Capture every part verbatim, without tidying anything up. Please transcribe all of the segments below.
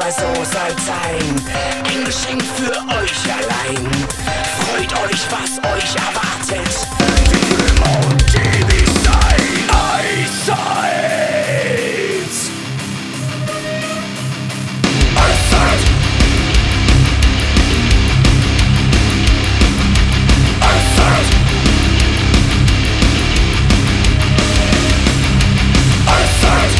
aber so soll's sein. Ein Geschenk für euch allein. Freut euch, was euch erwartet. Die Filme und ewig sein. Eiszeit. Eiszeit. Eiszeit. Eiszeit.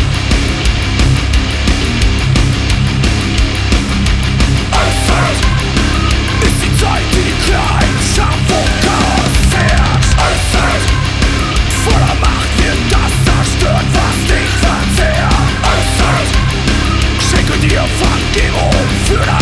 Eiszeit ist die Zeit, die die kleinen Chaos fährt. Eiszeit voller Macht wird das zerstört, was dich verzehrt. Eiszeit schenke dir Vergebung für das